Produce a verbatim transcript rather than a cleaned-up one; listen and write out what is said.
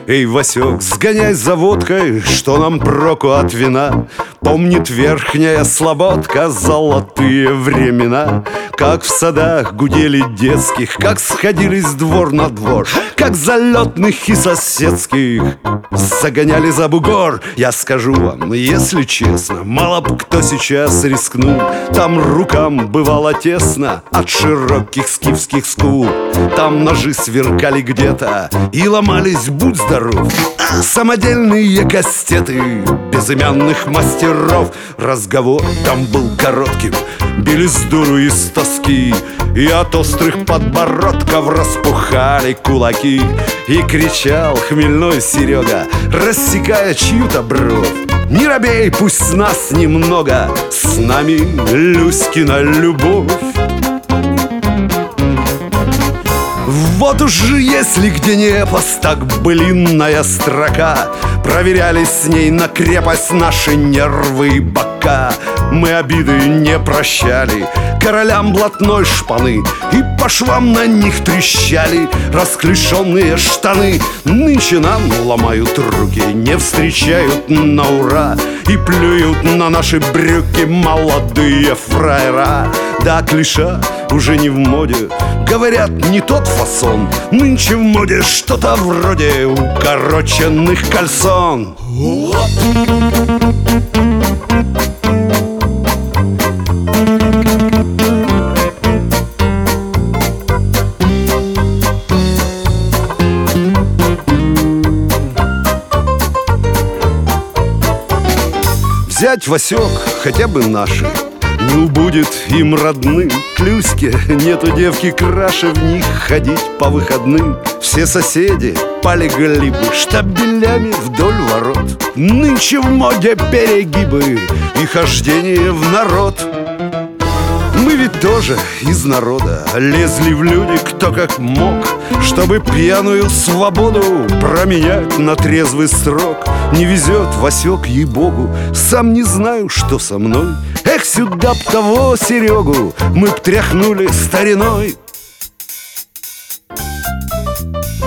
Эй, Васек, сгоняй за водкой, что нам проку от вина. Помнит верхняя слободка золотые времена, как в садах гудели детских, как сходились двор на двор, как залетных и соседских загоняли за бугор. Я скажу вам, если честно, мало б кто сейчас рискнул. Там рукам бывало тесно от широких скифских скул. Там ножи сверкали где-то и ломались, будь здоров, самодельные кастеты безымянных мастеров. Разговор там был коротким, били с дуру из тоски, и от острых подбородков распухали кулаки. И кричал хмельной Серега, рассекая чью-то бровь: не робей, пусть с нас немного, с нами Люськина любовь. Вот уж если где непос, так былинная строка, проверяли с ней на крепость наши нервы и бока. Мы обиды не прощали королям блатной шпаны, и по швам на них трещали расклешенные штаны. Нынче нам ломают руки, не встречают на ура, и плюют на наши брюки молодые фраера. Да, клиша уже не в моде, говорят, не тот фасон. Нынче в моде что-то вроде укороченных кальсон. Взять, Васек, хотя бы наши, не убудет им родным. К Люське нету девки краше, в них ходить по выходным. Все соседи полегли бы штабелями вдоль ворот. Нынче в моде перегибы и хождение в народ. Мы ведь тоже из народа лезли в люди кто как мог, чтобы пьяную свободу променять на трезвый срок. Не везет, Васек, ей-богу, сам не знаю, что со мной. Эх, сюда б того Серегу мы б тряхнули стариной.